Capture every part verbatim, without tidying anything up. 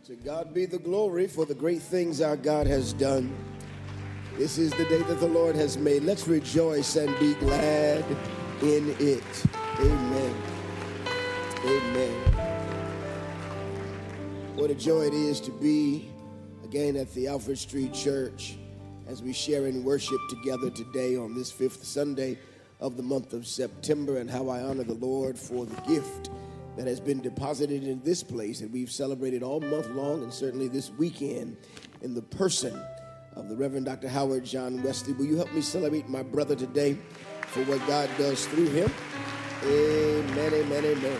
To God be the glory for the great things our God has done. This is the day that the Lord has made. Let's rejoice and be glad in it. Amen. Amen. What a joy it is to be again at the Alfred Street Church as we share in worship together today on this fifth Sunday of the month of September, and how I honor the Lord for the gift that has been deposited in this place that we've celebrated all month long, and certainly this weekend, in the person of the Reverend Doctor Howard John Wesley. Will you help me celebrate my brother today for what God does through him? Amen, amen, amen.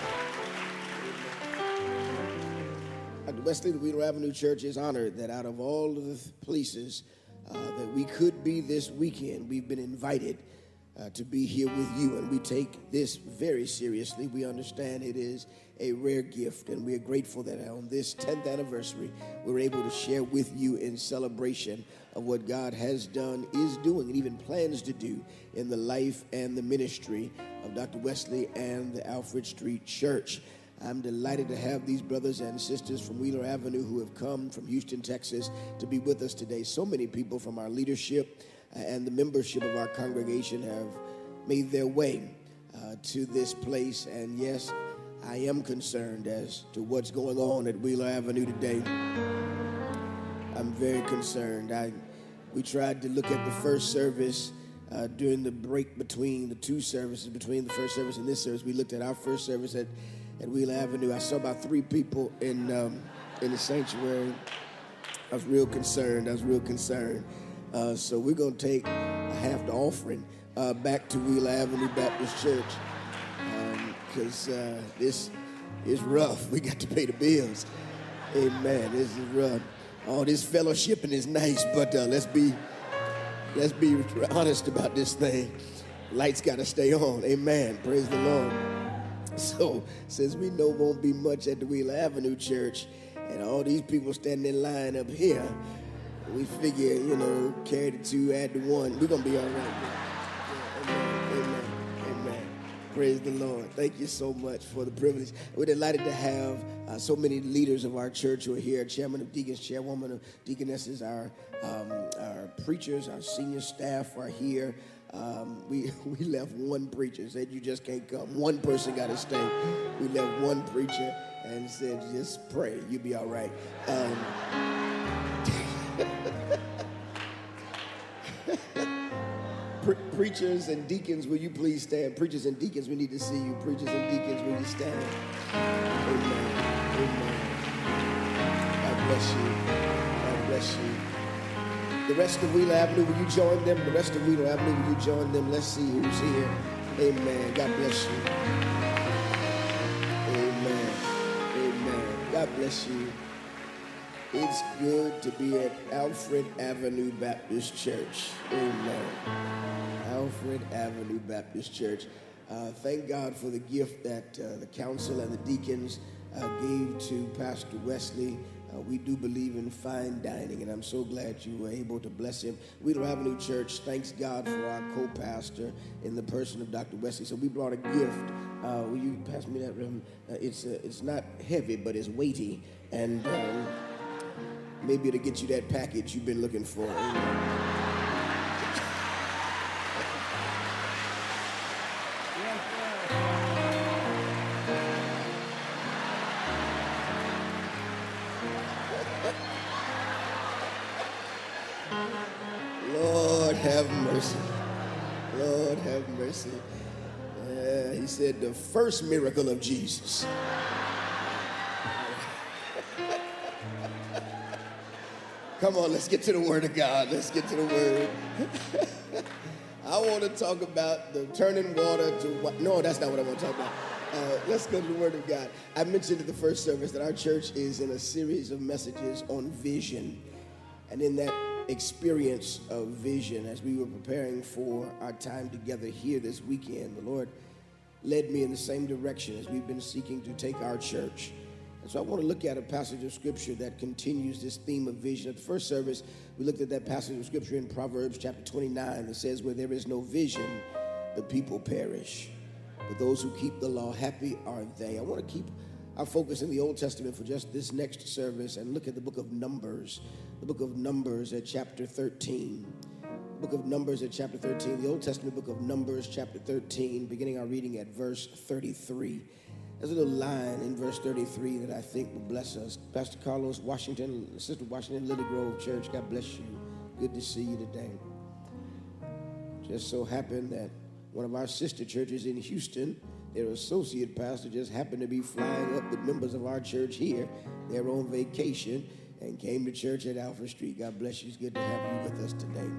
Doctor Wesley, the Wheeler Avenue Church is honored that out of all of the places uh, that we could be this weekend, we've been invited Uh, to be here with you, and we take this very seriously. We understand it is a rare gift, and we are grateful that on this tenth anniversary, we're able to share with you in celebration of what God has done, is doing, and even plans to do in the life and the ministry of Doctor Wesley and the Alfred Street Church. I'm delighted to have these brothers and sisters from Wheeler Avenue who have come from Houston, Texas, to be with us today. So many people from our leadership and the membership of our congregation have made their way uh, to this place. And yes, I am concerned as to what's going on at Wheeler Avenue today. I'm very concerned. I, we tried to look at the first service uh, during the break between the two services, between the first service and this service. We looked at our first service at, at Wheeler Avenue. I saw about three people in, um, in the sanctuary. I was real concerned. I was real concerned. Uh, so we're going to take half the offering uh, back to Wheeler Avenue Baptist Church because um, uh, this is rough. We got to pay the bills. Amen. This is rough. All this fellowshipping is nice, but uh, let's be let's be honest about this thing. Lights got to stay on. Amen. Praise the Lord. So since we know won't be much at the Wheeler Avenue Church, and all these people standing in line up here, we figure, you know, carry the two, add the one. We're going to be all right. Yeah, amen, amen, amen. Praise the Lord. Thank you so much for the privilege. We're delighted to have uh, so many leaders of our church who are here. Chairman of Deacons, Chairwoman of Deaconesses, our, um, our preachers, our senior staff are here. Um, we, we left one preacher, said you just can't come. One person got to stay. We left one preacher and said, just pray. You'll be all right. Um, Pre- preachers and deacons, will you please stand? Preachers and deacons, we need to see you. Preachers and deacons, will you stand? Amen. Amen. God bless you. God bless you. The rest of Wheeler Avenue, will you join them? The rest of Wheeler Avenue, will you join them? Let's see who's here. Amen. God bless you. Amen. Amen. God bless you. It's good to be at Alfred Avenue Baptist Church. Amen. Alfred Avenue Baptist Church. Uh, thank God for the gift that uh, the council and the deacons uh, gave to Pastor Wesley. Uh, we do believe in fine dining, and I'm so glad you were able to bless him. Wheeler Avenue Church thanks God for our co-pastor in the person of Doctor Wesley. So we brought a gift. Uh, will you pass me that? Uh, it's uh, it's not heavy, but it's weighty, and um, maybe it'll get you that package you've been looking for. Lord have mercy. Lord have mercy. Uh, he said the first miracle of Jesus. Come on, let's get to the Word of God. Let's get to the Word. I want to talk about the turning water to what? No, that's not what I want to talk about. Uh, let's go to the Word of God. I mentioned at the first service that our church is in a series of messages on vision. And in that experience of vision, as we were preparing for our time together here this weekend, the Lord led me in the same direction as we've been seeking to take our church. And so I want to look at a passage of Scripture that continues this theme of vision. At the first service, we looked at that passage of Scripture in Proverbs chapter twenty-nine that says, where there is no vision, the people perish. But those who keep the law, happy are they. I want to keep our focus in the Old Testament for just this next service and look at the book of Numbers, the book of Numbers at chapter thirteen. The book of Numbers at chapter thirteen, the Old Testament book of Numbers chapter thirteen, beginning our reading at verse thirty-three. There's a little line in verse thirty-three that I think will bless us. Pastor Carlos Washington, Sister Washington, Lily Grove Church, God bless you. Good to see you today. Just so happened that one of our sister churches in Houston, their associate pastor just happened to be flying up with members of our church here. They're on vacation and came to church at Alfred Street. God bless you. It's good to have you with us today.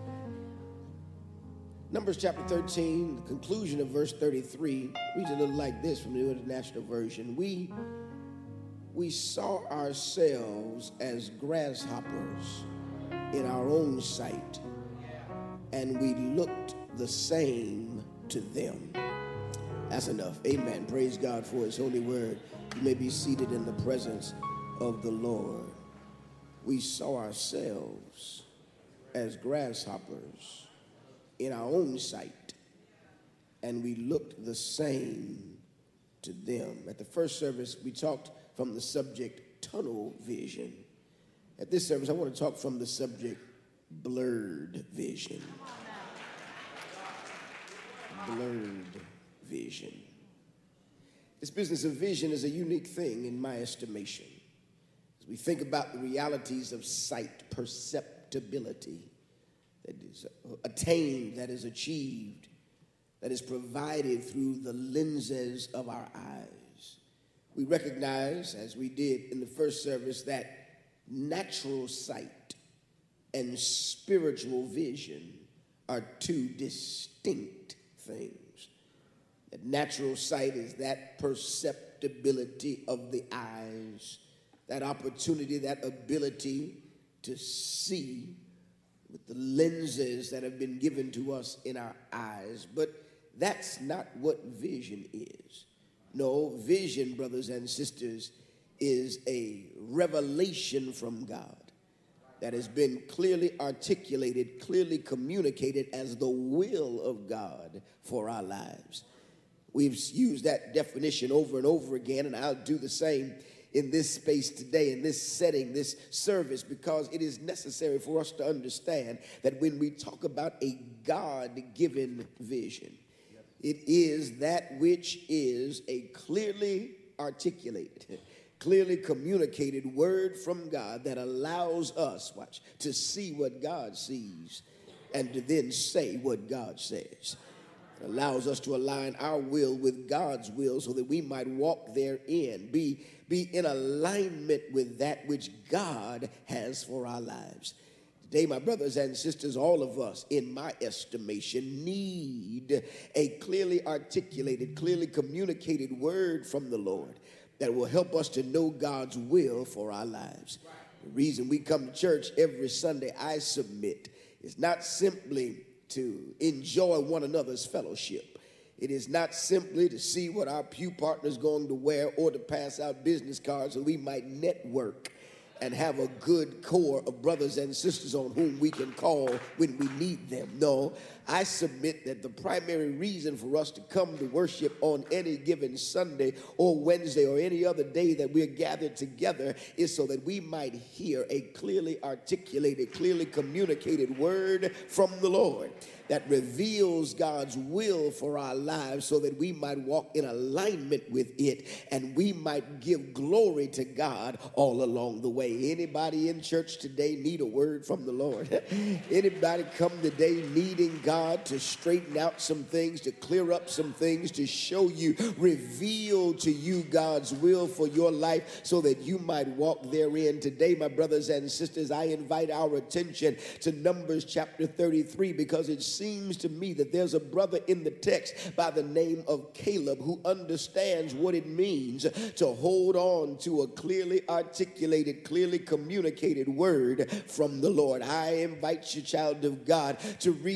Numbers chapter thirteen, the conclusion of verse thirty-three, reads a little like this from the New International Version. We, we saw ourselves as grasshoppers in our own sight, and we looked the same to them. That's enough. Amen. Praise God for his holy word. You may be seated in the presence of the Lord. We saw ourselves as grasshoppers in our own sight, and we looked the same to them. At the first service, we talked from the subject tunnel vision. At this service, I want to talk from the subject blurred vision. Blurred vision. This business of vision is a unique thing in my estimation. As we think about the realities of sight, perceptibility that is attained, that is achieved, that is provided through the lenses of our eyes, we recognize, as we did in the first service, that natural sight and spiritual vision are two distinct things. That natural sight is that perceptibility of the eyes, that opportunity, that ability to see with the lenses that have been given to us in our eyes. But that's not what vision is. No, vision, brothers and sisters, is a revelation from God that has been clearly articulated, clearly communicated as the will of God for our lives. We've used that definition over and over again, and I'll do the same in this space today, in this setting, this service, because it is necessary for us to understand that when we talk about a God-given vision, it is that which is a clearly articulated, clearly communicated word from God that allows us, watch, to see what God sees and to then say what God says. It allows us to align our will with God's will so that we might walk therein, be, be in alignment with that which God has for our lives. Today, my brothers and sisters, all of us, in my estimation, need a clearly articulated, clearly communicated word from the Lord that will help us to know God's will for our lives. The reason we come to church every Sunday, I submit, is not simply to enjoy one another's fellowship. It is not simply to see what our pew partner's going to wear or to pass out business cards so we might network and have a good core of brothers and sisters on whom we can call when we need them. No, I submit that the primary reason for us to come to worship on any given Sunday or Wednesday or any other day that we're gathered together is so that we might hear a clearly articulated, clearly communicated word from the Lord that reveals God's will for our lives so that we might walk in alignment with it and we might give glory to God all along the way. Anybody in church today need a word from the Lord? Anybody come today needing God to straighten out some things, to clear up some things, to show you, reveal to you God's will for your life so that you might walk therein? Today, my brothers and sisters, I invite our attention to Numbers chapter thirty-three because it's seems to me that there's a brother in the text by the name of Caleb who understands what it means to hold on to a clearly articulated, clearly communicated word from the Lord. I invite you, child of God, to read the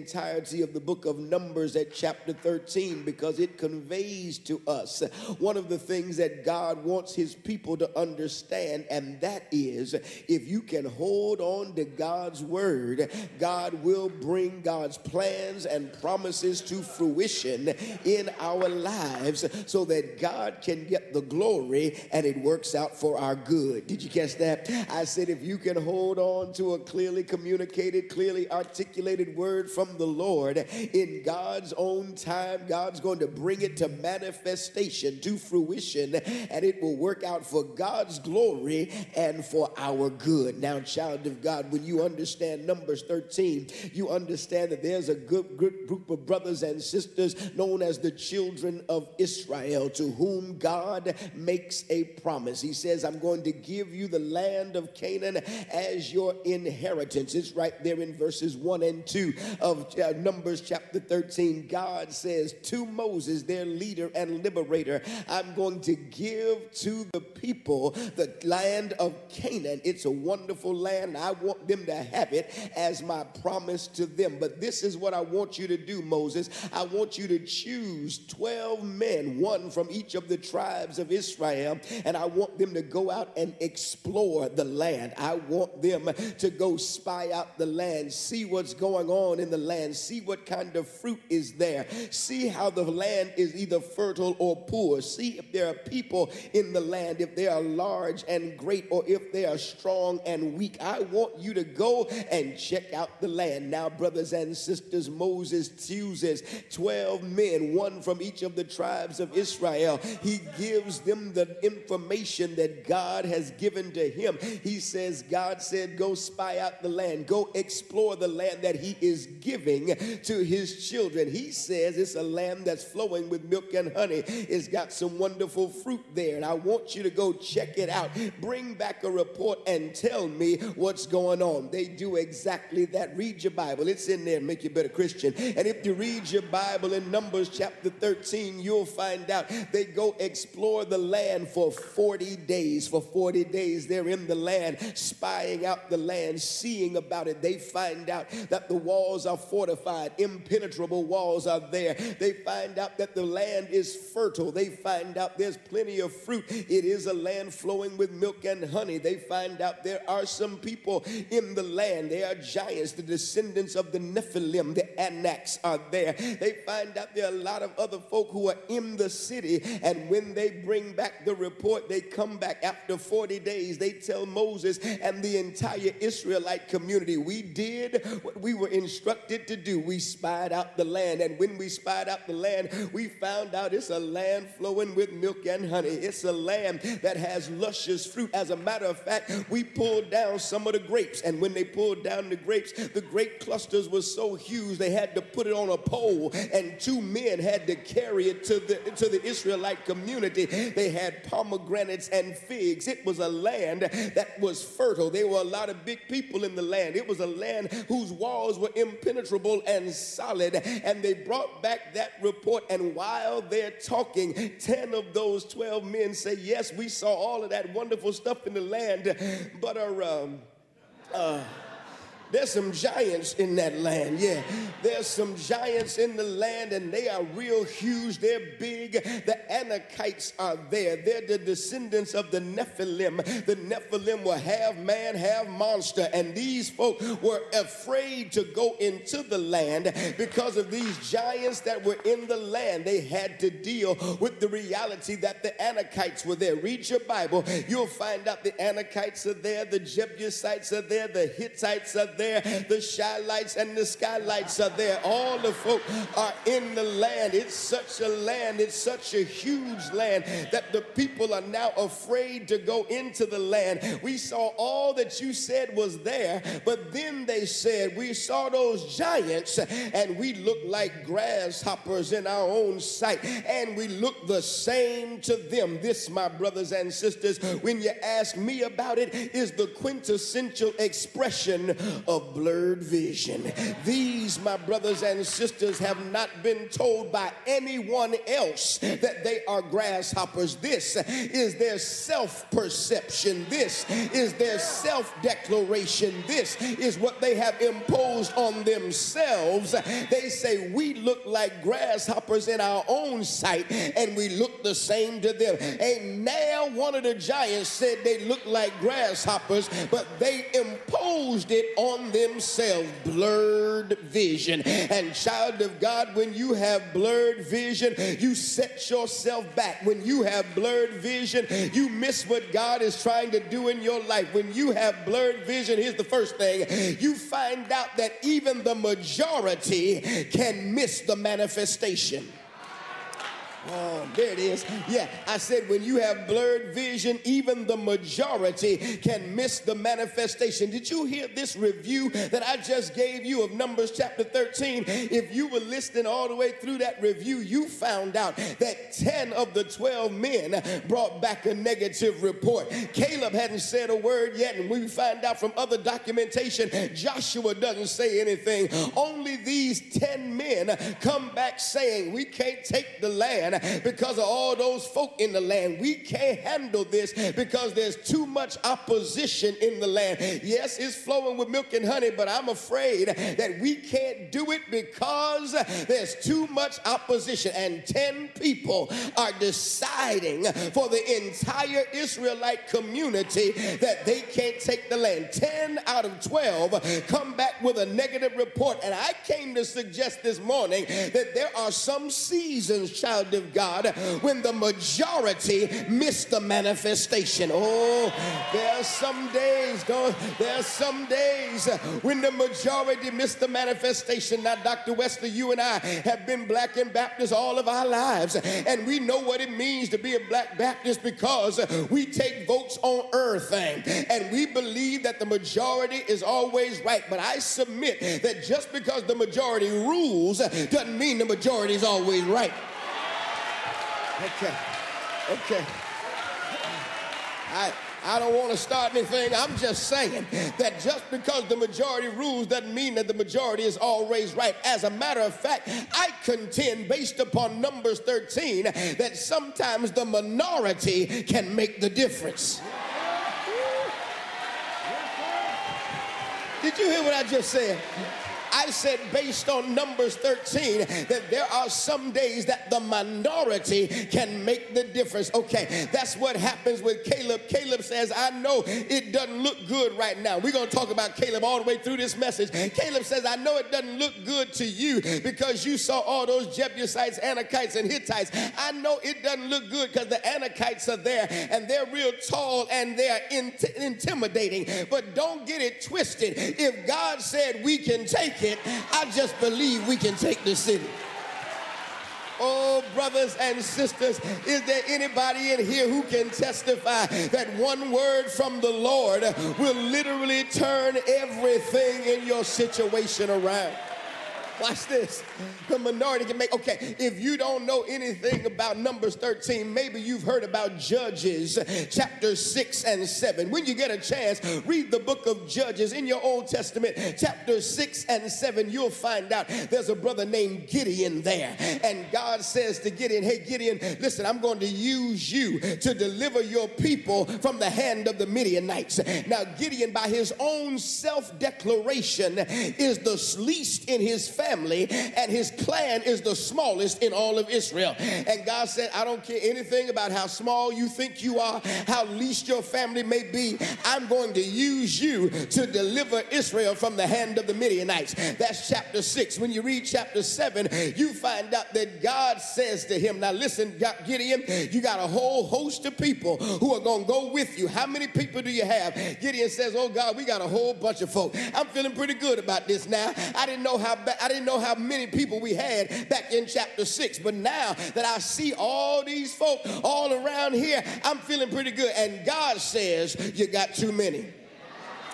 entirety of the book of Numbers at chapter thirteen because it conveys to us one of the things that God wants his people to understand, and that is if you can hold on to God's word, God will bring God's plans and promises to fruition in our lives so that God can get the glory and it works out for our good. Did you catch that? I said if you can hold on to a clearly communicated, clearly articulated word from the Lord in God's own time, God's going to bring it to manifestation, to fruition, and it will work out for God's glory and for our good. Now, child of God, when you understand Numbers thirteen, you understand that there's a good, good group of brothers and sisters known as the children of Israel to whom God makes a promise. He says, I'm going to give you the land of Canaan as your inheritance. It's right there in verses one and two of uh, Numbers chapter thirteen. God says to Moses, their leader and liberator, I'm going to give to the people the land of Canaan. It's a wonderful land. I want them to have it as my promise to them. But this is what I want you to do, Moses. I want you to choose twelve men, one from each of the tribes of Israel, and I want them to go out and explore the land. I want them to go spy out the land, see what's going on in the land, see what kind of fruit is there, see how the land is either fertile or poor, see if there are people in the land, if they are large and great or if they are strong and weak. I want you to go and check out the land. Now, brothers and sisters, Moses chooses twelve men, one from each of the tribes of Israel. He gives them the information that God has given to him. He says, God said, go spy out the land, go explore the land that he is giving to his children. He says it's a land that's flowing with milk and honey. It's got some wonderful fruit there, and I want you to go check it out. Bring back a report and tell me what's going on. They do exactly that. Read your Bible. It's in there. Make you a better Christian. And if you read your Bible in Numbers chapter thirteen, you'll find out they go explore the land for forty days. For forty days, they're in the land, spying out the land, seeing about it. They find out that the walls are fortified. Impenetrable walls are there. They find out that the land is fertile. They find out there's plenty of fruit. It is a land flowing with milk and honey. They find out there are some people in the land. They are giants, the descendants of the Nephilim, the Anaks are there. They find out there are a lot of other folk who are in the city, and when they bring back the report, they come back after forty days. They tell Moses and the entire Israelite community, we did what we were instructed to do. We spied out the land, and when we spied out the land, we found out it's a land flowing with milk and honey. It's a land that has luscious fruit. As a matter of fact, we pulled down some of the grapes, and when they pulled down the grapes, the grape clusters were so huge they had to put it on a pole, and two men had to carry it to the to the Israelite community. They had pomegranates and figs. It was a land that was fertile. There were a lot of big people in the land. It was a land whose walls were impenetrable and solid, and they brought back that report, and while they're talking, ten of those twelve men say, yes, we saw all of that wonderful stuff in the land, but our um, uh, there's some giants in that land. Yeah, there's some giants in the land, and they are real huge. They're big. The Anakites are there. They're the descendants of the Nephilim. The Nephilim were half man, half monster, and these folk were afraid to go into the land because of these giants that were in the land. They had to deal with the reality that the Anakites were there. Read your Bible. You'll find out the Anakites are there, the Jebusites are there, the Hittites are there, the Shilites and the Skylights are there. All the folk are in the land. It's such a land, it's such a huge land that the people are now afraid to go into the land. We saw all that you said was there, but then they said, we saw those giants and we look like grasshoppers in our own sight, and we look the same to them. This, my brothers and sisters, when you ask me about it, is the quintessential expression of blurred vision. These, my brothers and sisters, have not been told by anyone else that they are grasshoppers. This is their self-perception. This is their self-declaration. This is what they have imposed on themselves. They say, we look like grasshoppers in our own sight, and we look the same to them. And now one of the giants said they look like grasshoppers, but they imposed it on themselves. Blurred vision. And child of God, when you have blurred vision, you set yourself back. When you have blurred vision, you miss what God is trying to do in your life. When you have blurred vision, here's the first thing. You find out that even the majority can miss the manifestation. Oh, there it is. Yeah, I said when you have blurred vision, even the majority can miss the manifestation. Did you hear this review that I just gave you of Numbers chapter thirteen? If you were listening all the way through that review, you found out that ten of the twelve men brought back a negative report. Caleb hadn't said a word yet, and we find out from other documentation, Joshua doesn't say anything. Only these ten men come back saying, we can't take the land because of all those folk in the land. We can't handle this because there's too much opposition in the land. Yes, it's flowing with milk and honey, but I'm afraid that we can't do it because there's too much opposition. And ten people are deciding for the entire Israelite community that they can't take the land. ten out of twelve come back with a negative report. And I came to suggest this morning that there are some seasons, child of God, when the majority miss the manifestation. Oh, there are some days, don't, there are some days when the majority miss the manifestation. Now, Doctor Wesley, you and I have been black and Baptist all of our lives, and we know what it means to be a black Baptist because we take votes on everything, and we believe that the majority is always right. But I submit that just because the majority rules doesn't mean the majority is always right. Okay, okay. I, I don't want to start anything. I'm just saying that just because the majority rules doesn't mean that the majority is always right. As a matter of fact, I contend, based upon Numbers thirteen, that sometimes the minority can make the difference. Did you hear what I just said? I said based on Numbers thirteen that there are some days that the minority can make the difference. Okay, that's what happens with Caleb. Caleb says, I know it doesn't look good right now. We're going to talk about Caleb all the way through this message. Caleb says, I know it doesn't look good to you because you saw all those Jebusites, Anakites, and Hittites. I know it doesn't look good because the Anakites are there and they're real tall and they're int- intimidating. But don't get it twisted. If God said we can take it, I just believe we can take the city. Oh, brothers and sisters, is there anybody in here who can testify that one word from the Lord will literally turn everything in your situation around? Watch this. The minority can make, okay, if you don't know anything about Numbers thirteen, maybe you've heard about Judges chapter six and seven. When you get a chance, read the book of Judges in your Old Testament, chapter six and seven. You'll find out there's a brother named Gideon there. And God says to Gideon, hey, Gideon, listen, I'm going to use you to deliver your people from the hand of the Midianites. Now, Gideon, by his own self-declaration, is the least in his family. Family, and his clan is the smallest in all of Israel. And God said, I don't care anything about how small you think you are, how least your family may be. I'm going to use you to deliver Israel from the hand of the Midianites. That's chapter six. When you read chapter seven, you find out that God says to him, now listen, Gideon, you got a whole host of people who are going to go with you. How many people do you have? Gideon says, oh God, we got a whole bunch of folk. I'm feeling pretty good about this now. I didn't know how bad, I didn't know how many people we had back in chapter six, but now that I see all these folk all around here, I'm feeling pretty good. And God says, you got too many.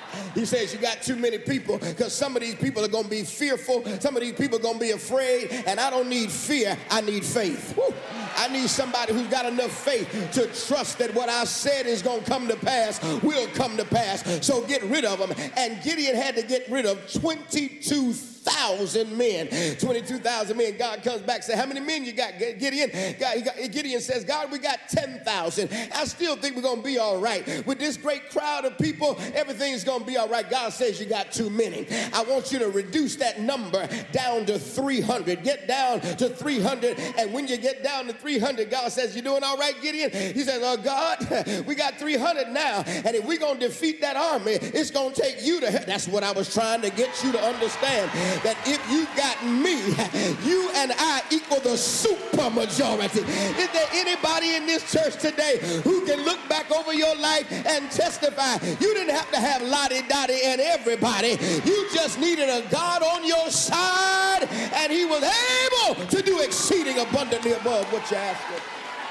He says you got too many people because some of these people are going to be fearful. Some of these people are going to be afraid. And I don't need fear. I need faith. Woo. I need somebody who's got enough faith to trust that what I said is going to come to pass will come to pass. So get rid of them. And Gideon had to get rid of twenty-two thousand men. twenty-two thousand men. God comes back and says, how many men you got, Gideon? God, he got, Gideon says, God, we got ten thousand. I still think we're going to be all right. With this great crowd of people, everything's going to be all right. God says you got too many. I want you to reduce that number down to three hundred. Get down to three hundred. And when you get down to three hundred, God says, you doing all right, Gideon? He says, oh, God, we got three hundred now. And if we're going to defeat that army, it's going to take you to help. That's what I was trying to get you to understand. That if you got me, you and I equal the super majority. Is there anybody in this church today who can look back over your life and testify? You didn't have to have Lottie Dottie and everybody. You just needed a God on your side, and he was able to do exceeding abundantly above what you asked him.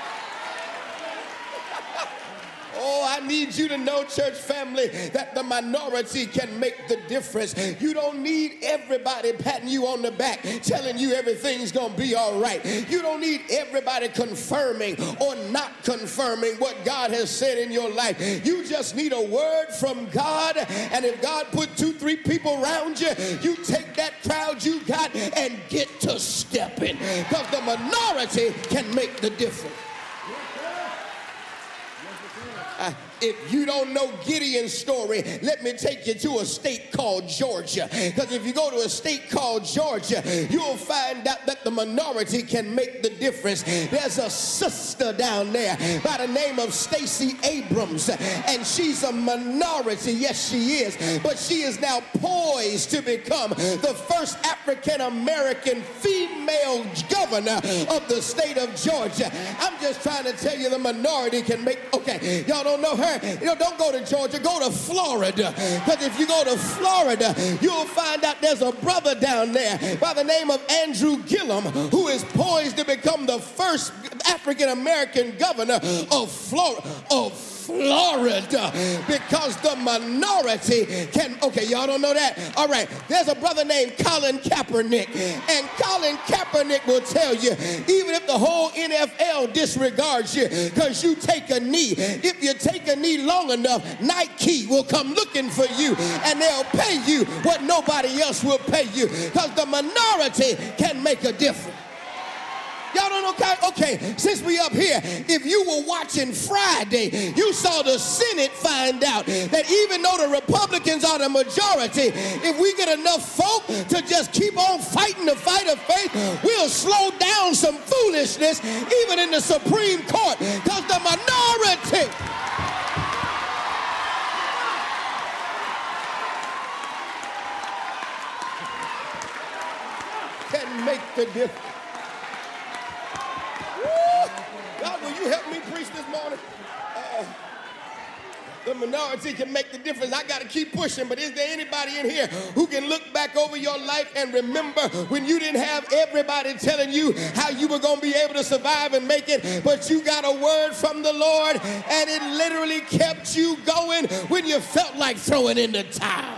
Oh, I need you to know, church family, that the minority can make the difference. You don't need everybody patting you on the back, telling you everything's going to be all right. You don't need everybody confirming or not confirming what God has said in your life. You just need a word from God, and if God put two, three people around you, you take that crowd you got and get to stepping, because the minority can make the difference. Uh, if you don't know Gideon's story, let me take you to a state called Georgia. Because if you go to a state called Georgia, you'll find out that the minority can make the difference. There's a sister down there by the name of Stacey Abrams, and she's a minority. Yes, she is. But she is now poised to become the first African-American female governor of the state of Georgia. I'm just trying to tell you the minority can make, okay, y'all don't know her. You know, don't go to Georgia, go to Florida. Because if you go to Florida, you'll find out there's a brother down there by the name of Andrew Gillum, who is poised to become the first African-American governor of Florida. Of Florida, because the minority can, okay, y'all don't know that? All right, there's a brother named Colin Kaepernick, and Colin Kaepernick will tell you, even if the whole N F L disregards you because you take a knee, if you take a knee long enough, Nike will come looking for you, and they'll pay you what nobody else will pay you, because the minority can make a difference. Y'all don't know, okay, okay, since we up here, if you were watching Friday, you saw the Senate find out that even though the Republicans are the majority, if we get enough folk to just keep on fighting the fight of faith, we'll slow down some foolishness even in the Supreme Court, because the minority can make the difference. God, will you help me preach this morning? Uh, the minority can make the difference. I got to keep pushing, but is there anybody in here who can look back over your life and remember when you didn't have everybody telling you how you were going to be able to survive and make it, but you got a word from the Lord, and it literally kept you going when you felt like throwing in the towel?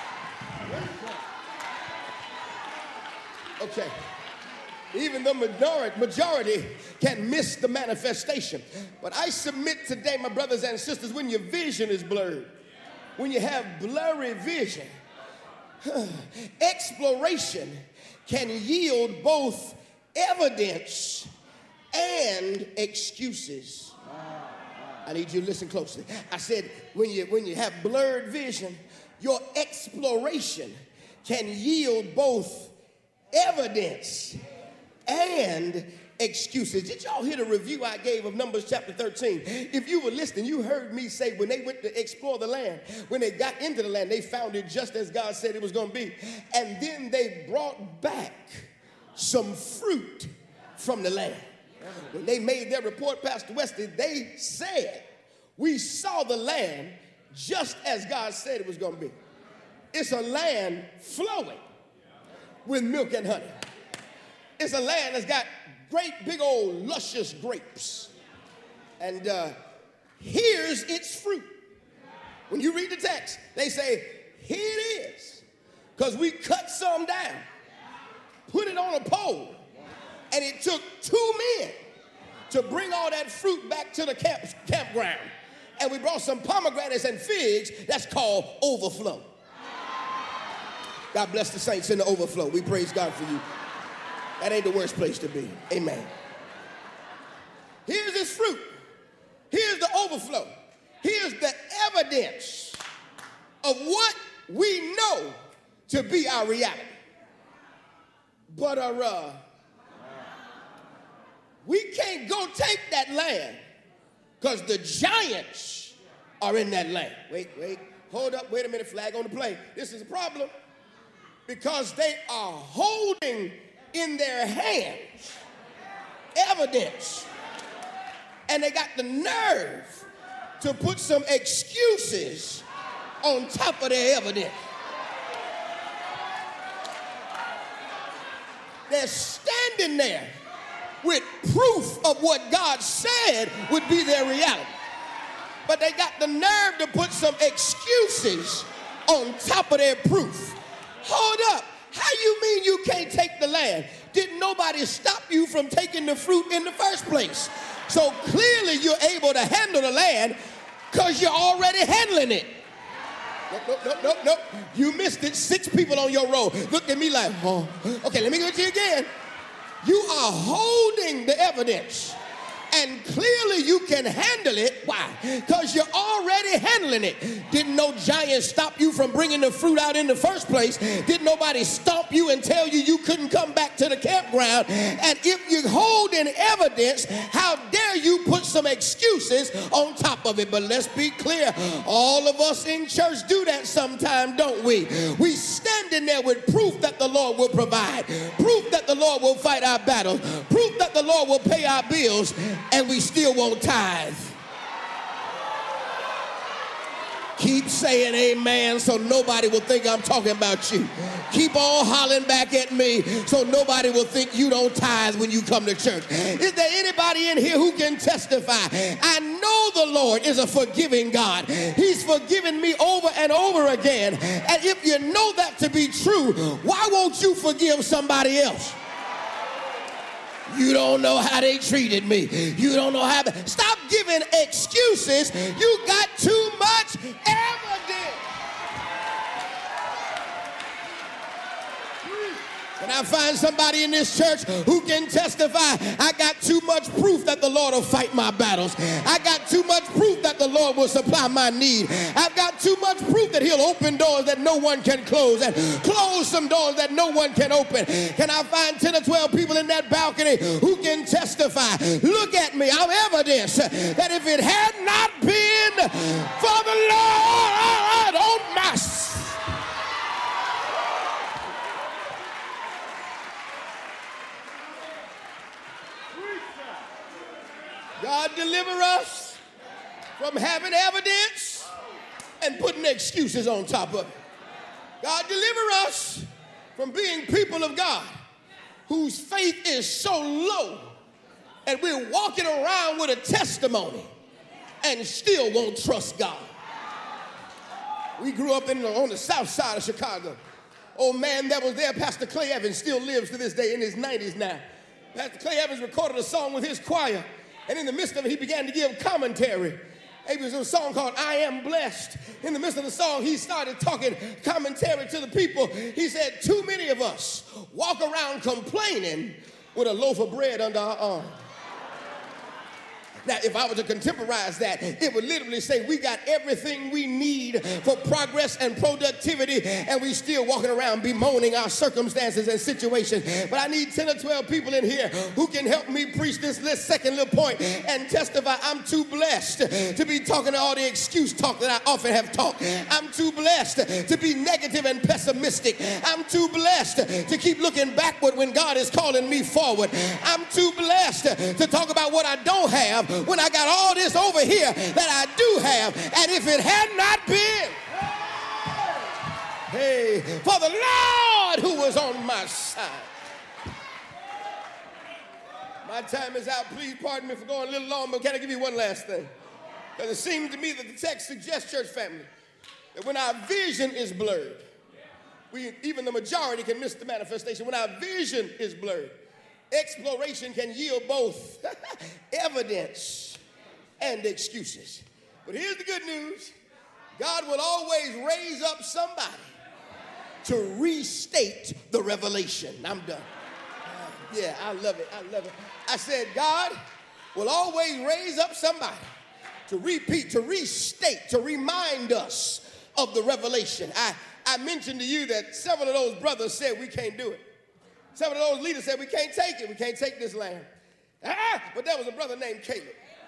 Okay. Even the majority, majority can miss the manifestation. But I submit today, my brothers and sisters, when your vision is blurred, when you have blurry vision, exploration can yield both evidence and excuses. I need you to listen closely. I said when you, when you have blurred vision, your exploration can yield both evidence and excuses. Did y'all hear the review I gave of Numbers chapter thirteen? If you were listening, you heard me say when they went to explore the land, when they got into the land, they found it just as God said it was going to be. And then they brought back some fruit from the land. When they made their report, Pastor Wesley, they said, we saw the land just as God said it was going to be. It's a land flowing with milk and honey. It's a land that's got great big old luscious grapes. And uh, here's its fruit. When you read the text, they say, here it is. Because we cut some down, put it on a pole, and it took two men to bring all that fruit back to the camp, campground. And we brought some pomegranates and figs. That's called overflow. God bless the saints in the overflow. We praise God for you. That ain't the worst place to be. Amen. Here's this fruit. Here's the overflow. Here's the evidence of what we know to be our reality. But uh, uh, we can't go take that land because the giants are in that land. Wait, wait, hold up, wait a minute, flag on the play. This is a problem because they are holding in their hands evidence, and they got the nerve to put some excuses on top of their evidence. They're standing there with proof of what God said would be their reality. But they got the nerve to put some excuses on top of their proof. Hold up. How you mean you can't take the land? Didn't nobody stop you from taking the fruit in the first place? So clearly you're able to handle the land because you're already handling it. Nope, nope, nope, nope, nope. You missed it. Six people on your row looked at me like, oh. Okay, let me give it to you again. You are holding the evidence, and clearly you can handle it. Why? Because you're already handling it. Didn't no giant stop you from bringing the fruit out in the first place. Didn't nobody stomp you and tell you you couldn't come back to the campground. And if you're holding evidence, how dare you put some excuses on top of it? But let's be clear, all of us in church do that sometime, don't we? We standing there with proof that the Lord will provide, proof that the Lord will fight our battles, proof that the Lord will pay our bills, and we still won't tithe. Keep saying amen so nobody will think I'm talking about you. Keep on hollering back at me so nobody will think you don't tithe when you come to church. Is there anybody in here who can testify? I know the Lord is a forgiving God. He's forgiven me over and over again. And if you know that to be true, why won't you forgive somebody else? You don't know how they treated me. You don't know how. Stop giving excuses. You got too much evidence. Can I find somebody in this church who can testify? I got too much proof that the Lord will fight my battles. I got too much proof that the Lord will supply my need. I've got too much proof that he'll open doors that no one can close and close some doors that no one can open. Can I find ten or twelve people in that balcony who can testify? Look at me. I'm evidence that if it had not been for the Lord on my side, God deliver us from having evidence and putting excuses on top of it. God deliver us from being people of God whose faith is so low and we're walking around with a testimony and still won't trust God. We grew up in the, on the south side of Chicago. Old man that was there, Pastor Clay Evans, still lives to this day in his nineties now. Pastor Clay Evans recorded a song with his choir. And in the midst of it, he began to give commentary. It was a song called I Am Blessed. In the midst of the song, he started talking commentary to the people. He said, too many of us walk around complaining with a loaf of bread under our arm. Now, if I were to contemporize that, it would literally say we got everything we need for progress and productivity, and we still walking around bemoaning our circumstances and situations. But I need ten or twelve people in here who can help me preach this list, second little point and testify. I'm too blessed to be talking to all the excuse talk that I often have talked. I'm too blessed to be negative and pessimistic. I'm too blessed to keep looking backward when God is calling me forward. I'm too blessed to talk about what I don't have when I got all this over here that I do have. And if it had not been, hey, for the Lord who was on my side. My time is out. Please pardon me for going a little long, but can I give you one last thing? Because it seems to me that the text suggests, church family, that when our vision is blurred, we, even the majority can miss the manifestation. When our vision is blurred, exploration can yield both evidence and excuses. But here's the good news. God will always raise up somebody to restate the revelation. I'm done. Uh, yeah, I love it. I love it. I said, God will always raise up somebody to repeat, to restate, to remind us of the revelation. I, I mentioned to you that several of those brothers said we can't do it. Several of those leaders said we can't take it. We can't take this land. Ah, but there was a brother named Caleb.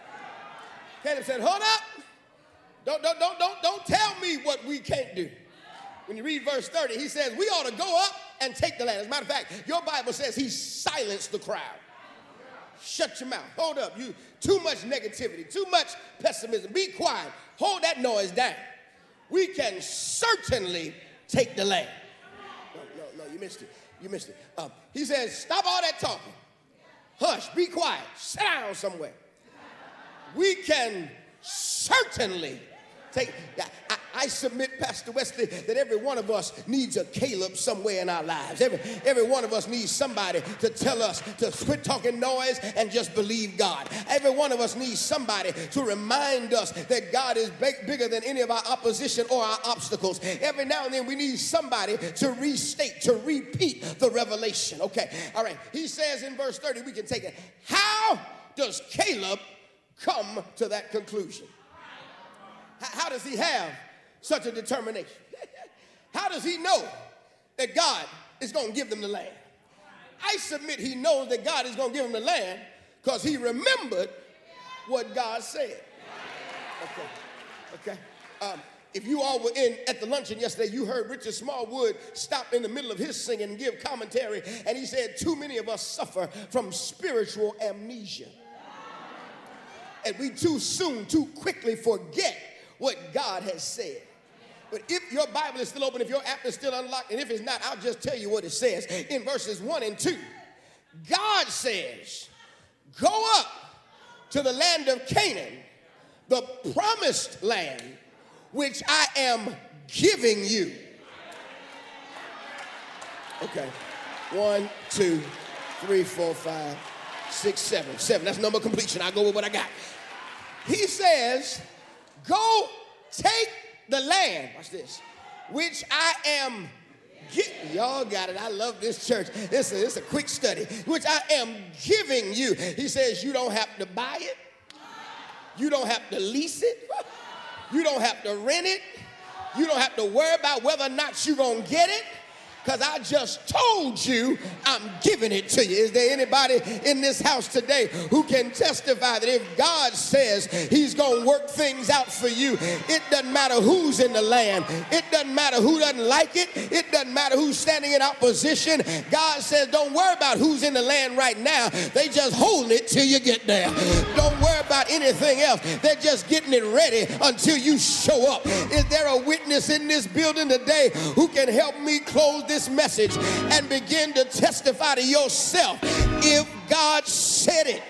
Caleb said, hold up. Don't, don't, don't, don't, don't tell me what we can't do. When you read verse thirty, he says we ought to go up and take the land. As a matter of fact, your Bible says he silenced the crowd. Shut your mouth. Hold up. You too much negativity, too much pessimism. Be quiet. Hold that noise down. We can certainly take the land. No, no, no, you missed it. You missed it. Um, he says, stop all that talking. Hush, be quiet. Sit down somewhere. We can certainly take. I, I submit, Pastor Wesley, that every one of us needs a Caleb somewhere in our lives. Every, every one of us needs somebody to tell us to quit talking noise and just believe God. Every one of us needs somebody to remind us that God is big, bigger than any of our opposition or our obstacles. Every now and then we need somebody to restate, to repeat the revelation. Okay, all right. He says in verse thirty, we can take it. How does Caleb come to that conclusion? How does he have such a determination? How does he know that God is going to give them the land? I submit he knows that God is going to give them the land because he remembered what God said. Okay, okay. Um, if you all were in at the luncheon yesterday, you heard Richard Smallwood stop in the middle of his singing and give commentary, and he said, too many of us suffer from spiritual amnesia. And we too soon, too quickly forget what God has said. But if your Bible is still open, if your app is still unlocked, and if it's not, I'll just tell you what it says in verses one and two. God says, go up to the land of Canaan, the promised land, which I am giving you. Okay, one, two, three, four, five, six, seven. Seven, that's number completion. I'll go with what I got. He says, go take the land, watch this, which I am giving. Y'all got it. I love this church. It's a, it's a quick study. Which I am giving you. He says you don't have to buy it. You don't have to lease it. You don't have to rent it. You don't have to worry about whether or not you're going to get it. Because I just told you I'm giving it to you. Is there anybody in this house today who can testify that if God says he's going to work things out for you, it doesn't matter who's in the land. It doesn't matter who doesn't like it. It doesn't matter who's standing in opposition. God says don't worry about who's in the land right now. They just hold it till you get there. Don't worry about anything else. They're just getting it ready until you show up. Is there a witness in this building today who can help me close this this message and begin to testify to yourself? If God said it,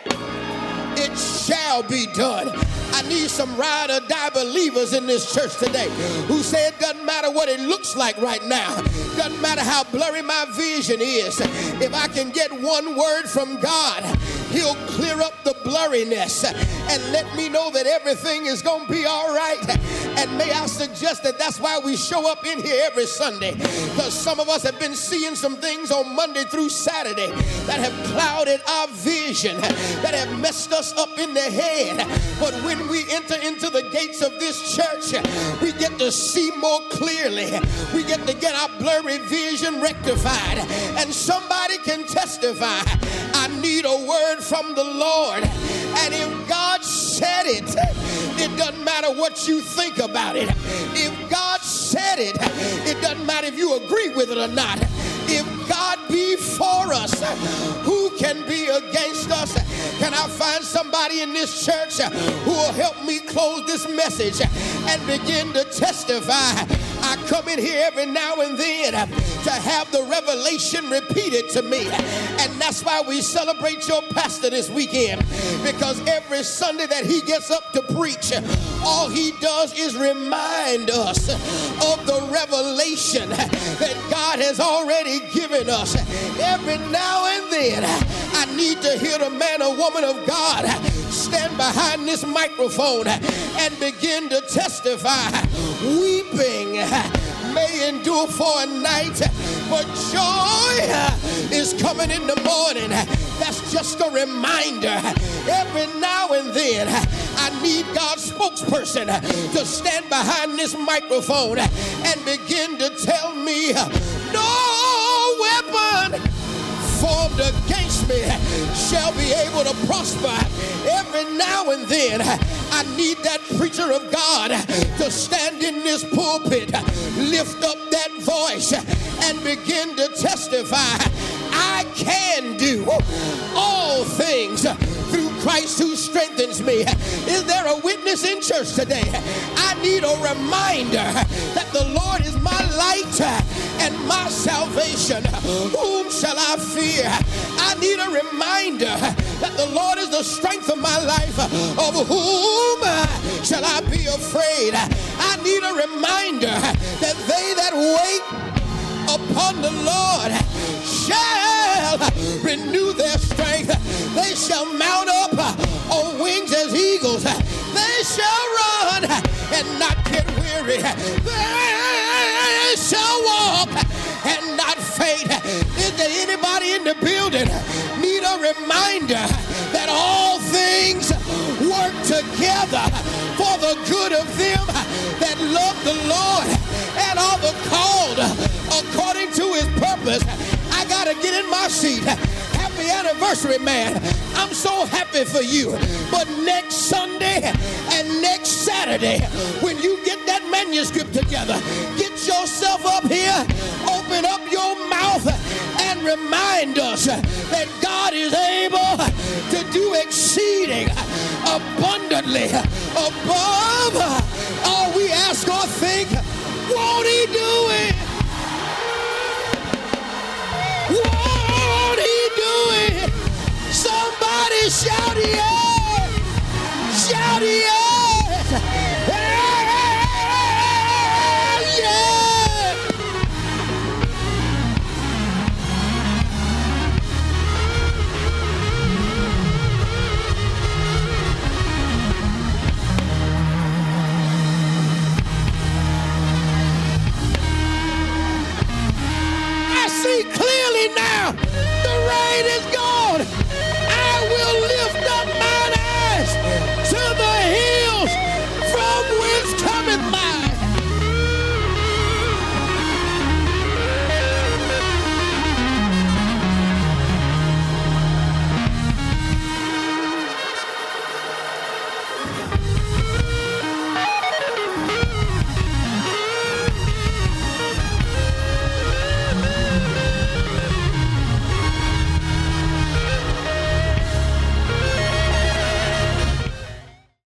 it shall be done. I need some ride or die believers in this church today who say it doesn't matter what it looks like right now. Doesn't matter how blurry my vision is. If I can get one word from God, he'll clear up the blurriness and let me know that everything is going to be all right. And may I suggest that that's why we show up in here every Sunday, because some of us have been seeing some things on Monday through Saturday that have clouded our vision, that have messed us up in the head. But when we enter into the gates of this church, we get to see more clearly. We get to get our blurry vision rectified. And somebody can testify, I need a word from the Lord. And if God said it, it doesn't matter what you think about it. If God said it, it doesn't matter if you agree with it or not. If God be for us, who can be against us? Can I find somebody in this church who will help me close this message and begin to testify? I come in here every now and then to have the revelation repeated to me. And that's why we celebrate your pastor this weekend, because every Sunday that he gets up to preach, all he does is remind us of the revelation that God has already given us. Every now and then, I need to hear the man or woman of God stand behind this microphone and begin to testify. Weeping may endure for a night, but joy is coming in the morning. That's just a reminder. Every now and then, I need God's spokesperson to stand behind this microphone and begin to tell me, no weapon formed against me shall be able to prosper. Every now and then, I need that preacher of God to stand in this pulpit, lift up that voice, and begin to testify. I can do all things through Christ who strengthens me. Is there a witness in church today? I need a reminder that the Lord is my light and my salvation. Whom shall I fear? I need a reminder that the Lord is the strength of my life. Of whom shall I be afraid? I need a reminder that they that wait upon the Lord shall renew their strength. They shall mount up on wings as eagles. They shall run and not get weary. They shall walk and not faint. Is there anybody in the building need a reminder that all things work together for the good of them that love the Lord and are the called according to his purpose? I gotta get in my seat. Happy anniversary, man. I'm so happy for you. But next Sunday and next Saturday, when you get that manuscript together, get yourself up here, open up your mouth, and remind us that God is able to do exceeding abundantly above all we ask or think. Won't he do it? Won't he do it? Somebody shout yes! Shout yes! Yeah! I see clearly now. The rain is